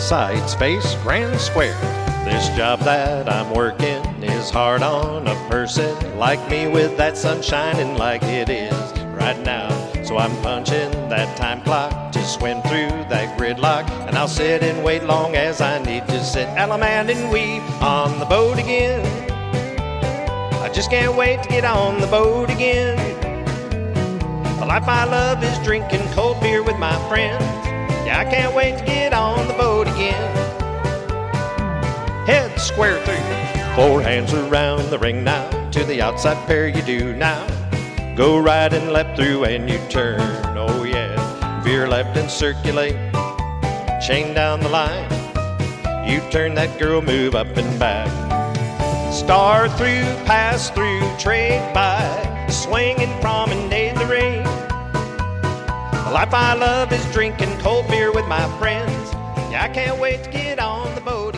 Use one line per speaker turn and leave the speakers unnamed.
Southside Space Grand Square. This job that I'm working is hard on a person like me with that sun shining like it is right now. So I'm punching that time clock to swim through that gridlock, and I'll sit and wait long as I need to sit. Allemande and weave on the boat again. I just can't wait to get on the boat again. The life I love is drinking cold beer with my friends. Yeah, I can't wait to get on the boat again. Head square through, 4 hands around the ring now. To the outside pair you do now. Go right and left through and you turn, oh yeah. Veer left and circulate, chain down the line. You turn that girl, move up and back. Star through, pass through, trade by, swinging promenade the rain. The life I love is drinking cold beer with my friends. Yeah, I can't wait to get on the boat.